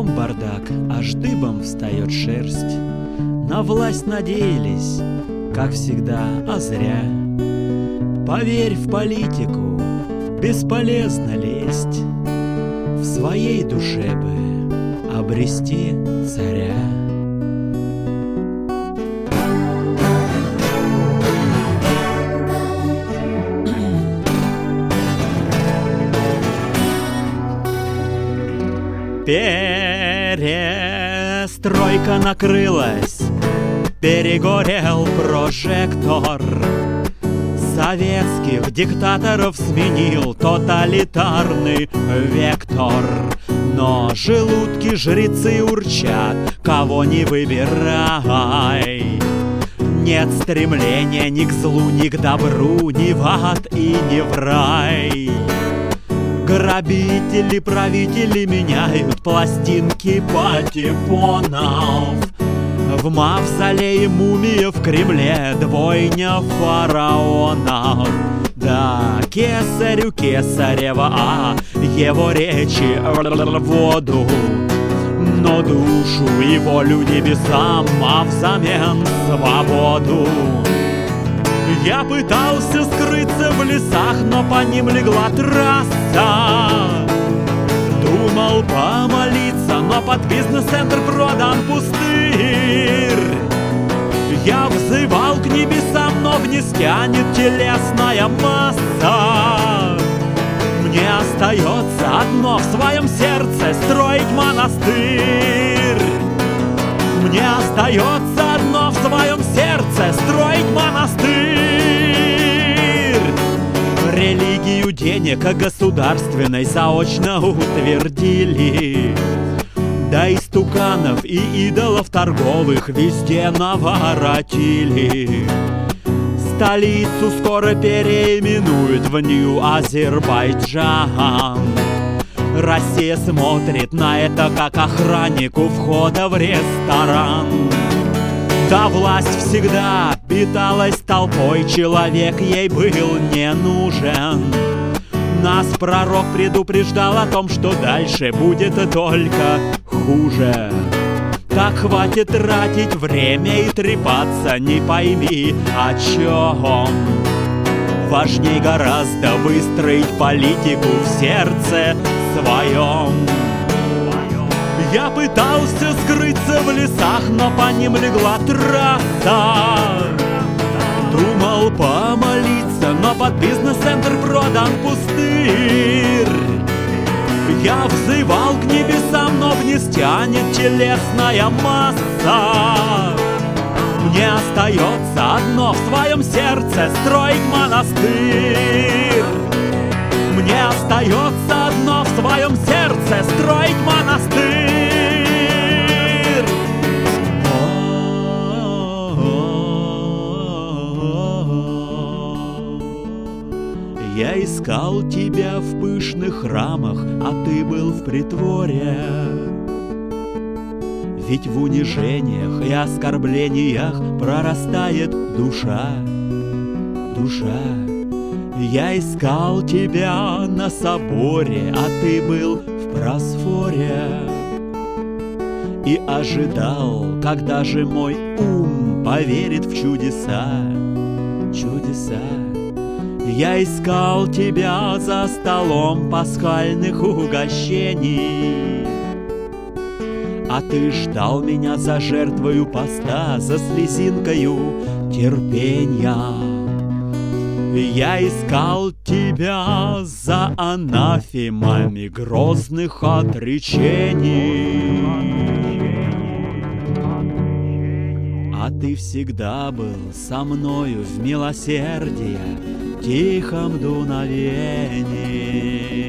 Кругом бардак, аж дыбом встает шерсть. На власть надеялись, как всегда, а зря. Поверь в политику, бесполезно лезть. В своей душе бы обрести царя. Перестройка накрылась, перегорел прожектор. Советских диктаторов сменил тоталитарный вектор. Но желудки жрецы урчат, кого не выбирай. Нет стремления ни к злу, ни к добру, ни в ад и ни в рай. Грабители, правители меняют пластинки патефонов. В мавзолее мумия, в Кремле двойня фараонов. Да, кесарю кесарева, а его речи в воду. Но душу и волю небесам, а взамен свободу. Я пытался скрыться в лесах, но по ним легла трасса. Думал помолиться, но под бизнес-центр продан пустырь. Я взывал к небесам, но вниз тянет телесная масса. Мне остается одно в своем сердце — строить монастырь. Мне остается одно в своем сердце — строить монастырь. Религию денег государственной заочно утвердили. Да истуканов и идолов торговых везде наворотили. Столицу скоро переименуют в Нью-Азербайджан. Россия смотрит на это, как охранник у входа в ресторан. Да власть всегда питалась толпой, человек ей был не нужен. Нас пророк предупреждал о том, что дальше будет только хуже. Так хватит тратить время и трепаться, не пойми о чем. Важней гораздо выстроить политику в сердце своем. Я пытался скрыться в лесах, но по ним легла трасса. Думал помолиться, но под бизнес-центр продан пустырь. Я взывал к небесам, но вниз тянет телесная масса. Мне остается одно в своем сердце — строить монастырь. Мне остается одно в своем сердце — строить монастырь. Я искал тебя в пышных храмах, а ты был в притворе. Ведь в унижениях и оскорблениях прорастает душа, душа. Я искал тебя на соборе, а ты был в просфоре. И ожидал, когда же мой ум поверит в чудеса, чудеса. Я искал тебя за столом пасхальных угощений, а ты ждал меня за жертвою поста, за слезинкою терпенья. Я искал тебя за анафемами грозных отречений, а ты всегда был со мною в милосердии, тихом дуновении.